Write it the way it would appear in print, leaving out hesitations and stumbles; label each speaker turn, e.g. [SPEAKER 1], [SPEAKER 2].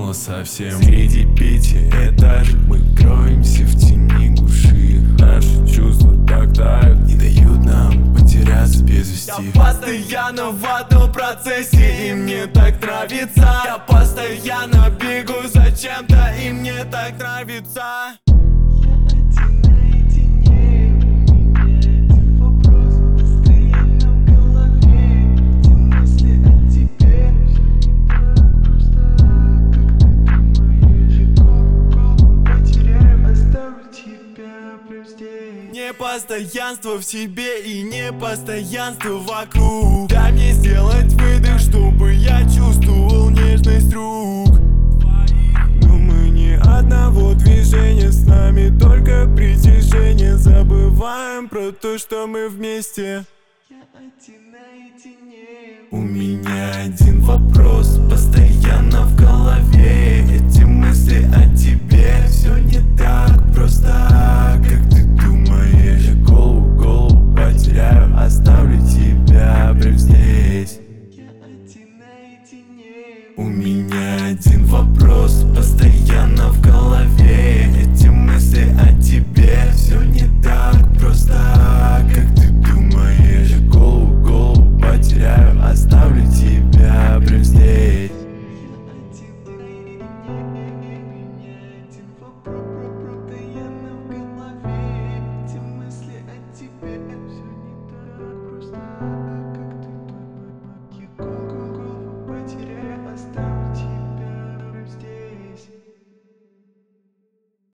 [SPEAKER 1] мало совсем. Среди 5 этажей мы кроемся в тени глуши. Наши чувства так тают, не дают нам потеряться без вести.
[SPEAKER 2] Я постоянно в одном процессе, и мне так нравится. Я постоянно бегу за чем-то, и мне так нравится. Непостоянство в себе и непостоянство вокруг. Дай мне сделать выдох, чтобы я чувствовал нежность рук. Но мы ни одного движения, с нами только притяжение. Забываем про то, что мы вместе. Я один наедине. У меня один вопрос постоянно в голове. Эти мысли о тебе.